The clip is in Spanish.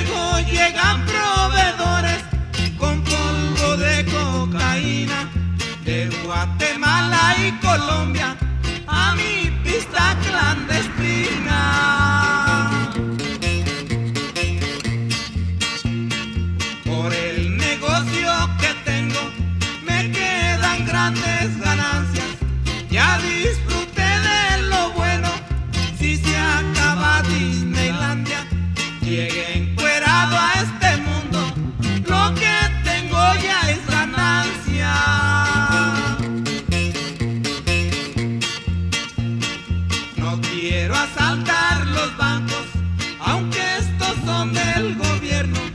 luego llegan proveedores con polvo de cocaína de Guatemala y Colombia a mi pista clandestina. Por el negocio que tengo me quedan grandes ganancias. Ya disfruté de lo bueno, si se acaba Disneylandia. Llegué encuerado a este mundo, lo que tengo ya es ganancia. No quiero asaltar los bancos, aunque estos son del gobierno.